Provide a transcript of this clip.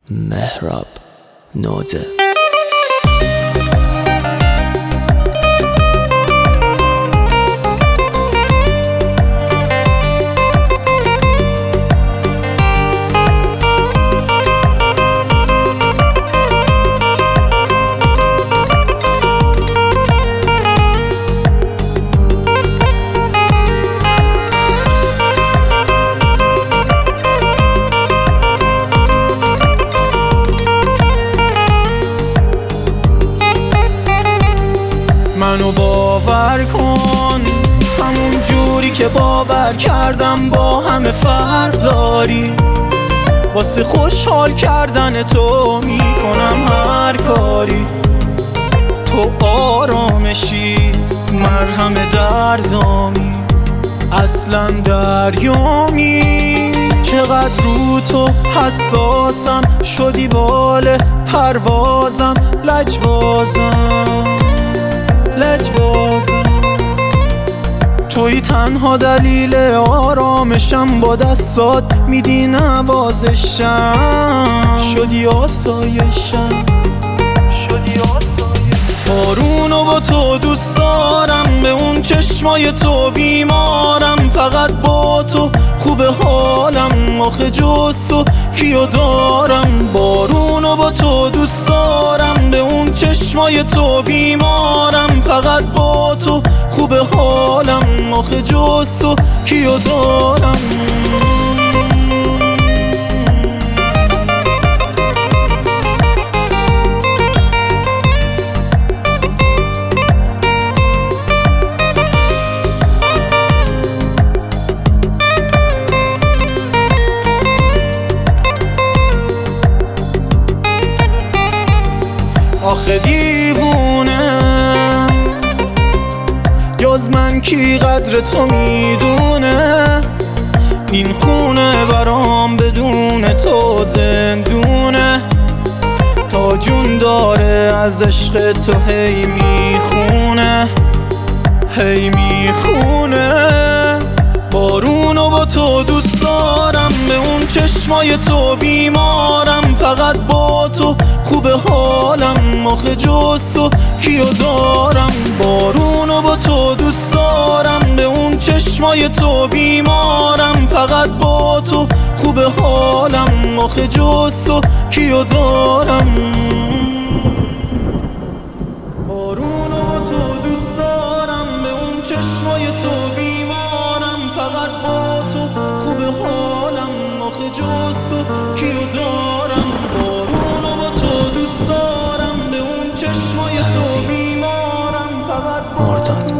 مهراب نوده. منو باور کن همون جوری که باور کردم با همه فرق داری. واسه خوشحال کردن تو میکنم هر کاری. تو آرامشی مرهم دردامی، اصلا دریامی. چقدر رو تو حساسم، شدی بال پروازم، لجبازم. توی تنها دلیل آرامشم، با دستات میدی نوازشم. شدی آسایشم. بارونو با تو دوست دارم، به اون چشمای تو بیمارم. فقط با تو خوب حالم، آخه جز تو کیو دارم. بارونو با تو دوست دارم، به اون چشمای تو بیمارم. فقط با تو خوب حالم، آخه جز تو کیو دارم. آخه دیوونه جز من کی قدر تو میدونه. این خونه برام بدون تو زندونه. تا جون داره از عشق تو هی میخونه. بارونو با تو دوست دارم، به اون چشمای تو بیمارم. فقط با تو خوب حالم، آخه جز تو کیو دارم. بارونو با تو دوست دارم، به اون چشمای تو بیمارم. فقط با تو خوب حالم، آخه جز تو کیو دارم. بارونو با تو دوست دارم، به اون چشمای تو بیمارم. فقط با تو خوب حالم، آخه جز تو کیو دارم. بارونو با تو دوست دارم، به اون چشمای تو بیمارم. فقط مرداد